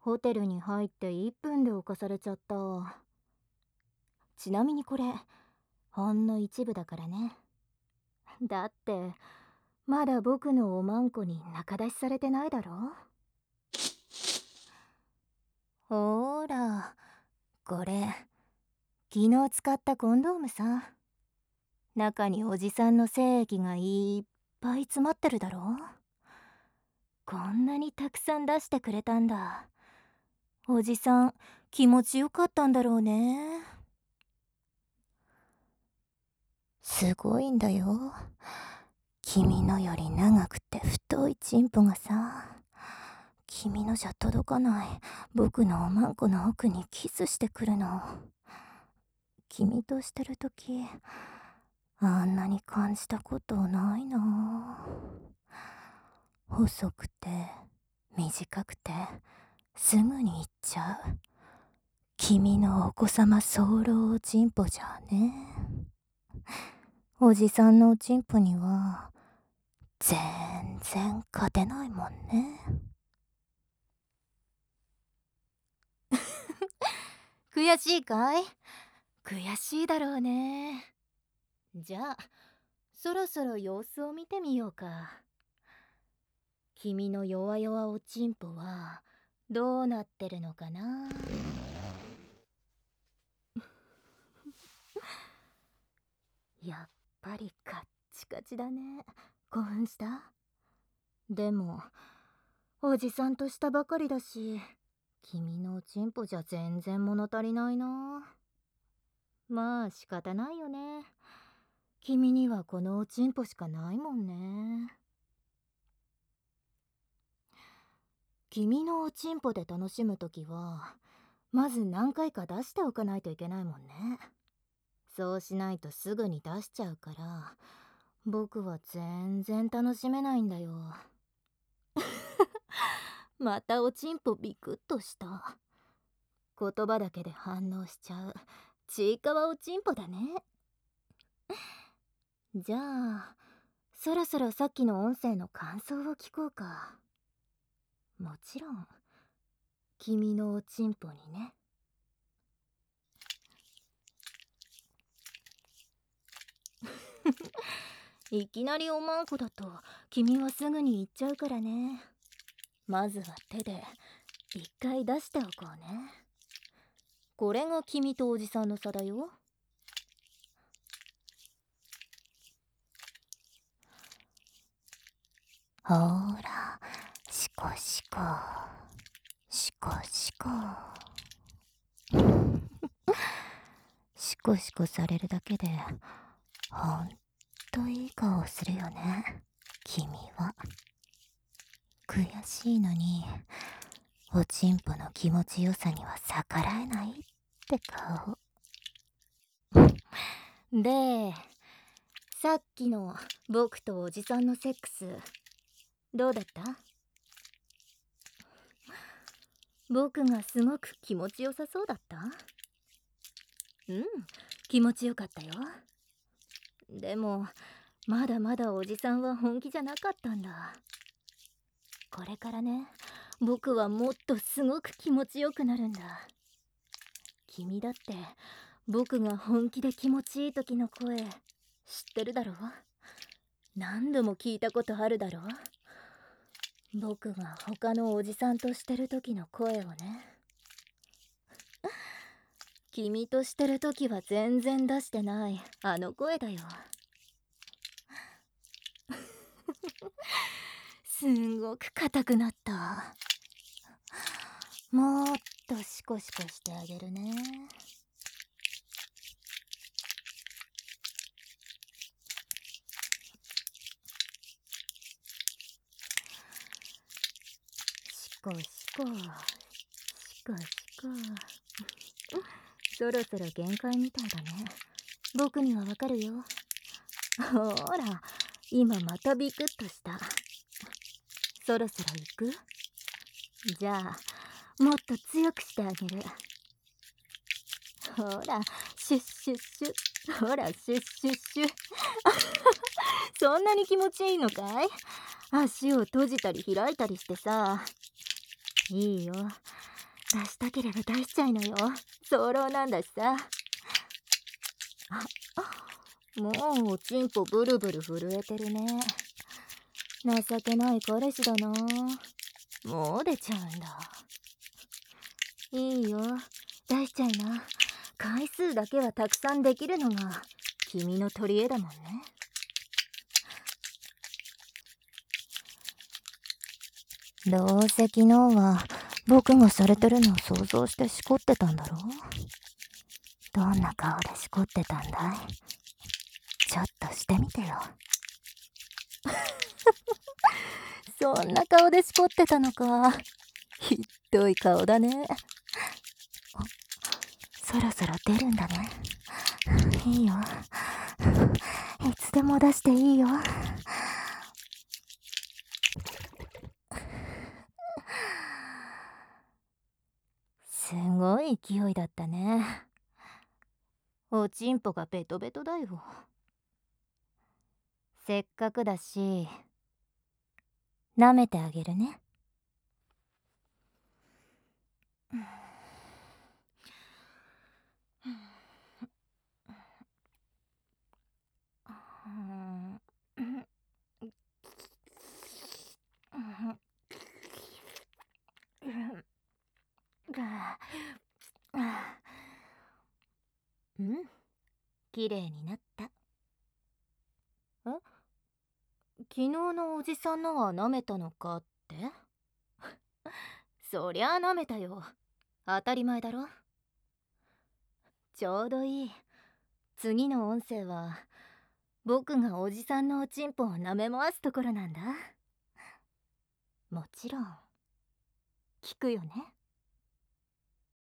ホテルに入って1分で犯されちゃった。ちなみにこれほんの一部だからね。だってまだ僕のおまんこに仲出しされてないだろ。ほーら、これ昨日使ったコンドームさ。中におじさんの精液がいっぱい詰まってるだろ。こんなにたくさん出してくれたんだ。おじさん気持ちよかったんだろうね。すごいんだよ。君のより長くて太いチンポがさ、君のじゃ届かない僕のおまんこの奥にキスしてくるの。君としてるときあんなに感じたことないな。細くて短くてすぐに行っちゃう君のお子様早漏チンポじゃね。おじさんのおちんぽには全然勝てないもんね。悔しいかい？悔しいだろうね。じゃあそろそろ様子を見てみようか。君の弱々おちんぽはどうなってるのかな。やっぱりカッチカチだね。興奮した？でもおじさんとしたばかりだし、君のおちんぽじゃ全然物足りないな。まあ仕方ないよね。君にはこのおちんぽしかないもんね。君のおちんぽで楽しむときはまず何回か出しておかないといけないもんね。そうしないとすぐに出しちゃうから僕は全然楽しめないんだよ。またおちんぽビクッとした。言葉だけで反応しちゃうちいかわおちんぽだね。じゃあそろそろさっきの音声の感想を聞こうか。もちろん君のおちんぽにね。いきなりおまんこだと君はすぐに行っちゃうからね。まずは手で一回出しておこうね。これが君とおじさんの差だよ。ほーら、シコシコシコシコシコシコされるだけでほんといい顔するよね、君は。悔しいのにおちんぽの気持ちよさには逆らえないって顔で、さっきの僕とおじさんのセックスどうだった？僕がすごく気持ちよさそうだった？うん、気持ちよかったよ。でもまだまだおじさんは本気じゃなかったんだ。これからね、僕はもっとすごく気持ちよくなるんだ。君だって僕が本気で気持ちいい時の声知ってるだろ？何度も聞いたことあるだろ？僕が他のおじさんとしてる時の声をね。君としてる時は全然出してないあの声だよ。すんごく硬くなった。もっとシコシコしてあげるね。シコシコシコシコそろそろ限界みたいだね。僕にはわかるよ。ほら今またビクッとした。そろそろ行く？じゃあもっと強くしてあげる。ほらシュッシュッシュッ、ほらシュッシュッシュッそんなに気持ちいいのかい？足を閉じたり開いたりしてさ。いいよ、 出したければ出しちゃいなよ。早漏なんだしさ。もうおちんぽブルブル震えてるね。情けない彼氏だな。もう出ちゃうんだ。いいよ、出しちゃいな。回数だけはたくさんできるのが君の取り柄だもんね。どうせ昨日は僕がされてるのを想像してしこってたんだろう。どんな顔でしこってたんだい？ちょっとしてみてよ。そんな顔でしこってたのか。ひっどい顔だね。そろそろ出るんだね。いいよ。いつでも出していいよ。すごい勢いだったね。おちんぽがベトベトだよ。せっかくだし、舐めてあげるね。うん、綺麗になった。昨日のおじさんのは舐めたのかって？そりゃあ舐めたよ。当たり前だろ。ちょうどいい。次の音声は僕がおじさんのおちんぽを舐め回すところなんだ。もちろん聞くよね。